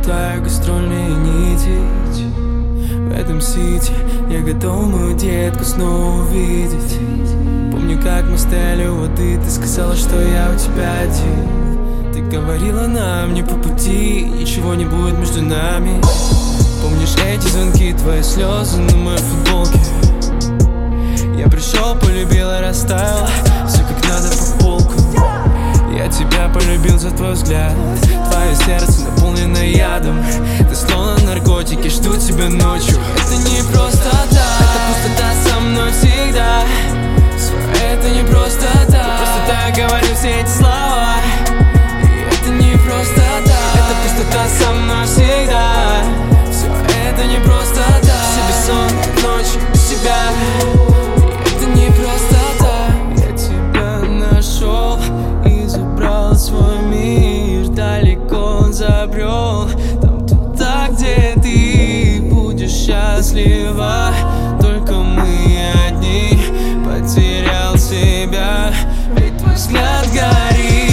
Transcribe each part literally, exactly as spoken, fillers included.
мотаю гастрольные нити. В этом сити я готов мою детку снова увидеть. Помню, как мы стояли у воды, ты сказала, что я у тебя один. Ты говорила нам не по пути, ничего не будет между нами. Помнишь эти звонки, твои слезы на моей футболке? Я пришел, полюбил и растаял, все как надо по полку. Я тебя полюбил за твой взгляд, твое сердце наполнено ядом. Ты словно наркотики, жду тебя ночью. Это не просто так, это пустота со мной всегда. Все это не просто так, просто так говорю все эти слова. И это не просто так, это пустота со мной всегда. Все это не просто так, все бессонные ночи без тебя. И это не просто так, я тебя нашел и забрал свой мир. Далеко он забрел, там туда, где ты будешь счастлива. Только мы одни, потерял себя, ведь твой взгляд горит.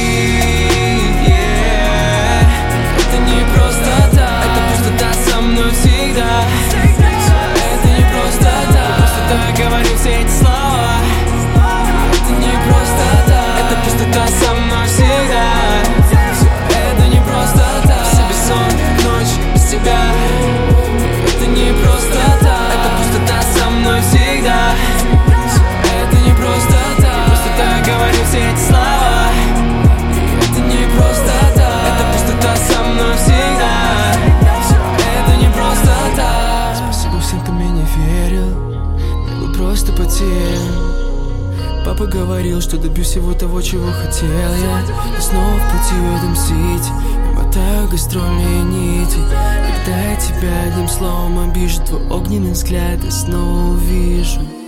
Yeah. Это не просто так, это пустота со мной всегда. Это не просто так, просто так говорю все эти слова. Это не просто так, это пустота со мной всегда. Это не просто так, все бессонные ночи без тебя. Это не просто так, это пустота со мной всегда. Это не просто так, просто так говорю все эти слова. Это не просто так, это пустота со мной всегда. Это не просто так. Спасибо всем, кто мне не верил, я был просто потерян. Папа говорил, что добьюсь всего того, чего хотел я. И снова в пути в этом сити я мотаю гастрольные нити. Когда я тебя одним словом обижу, твой огненный взгляд я снова увижу.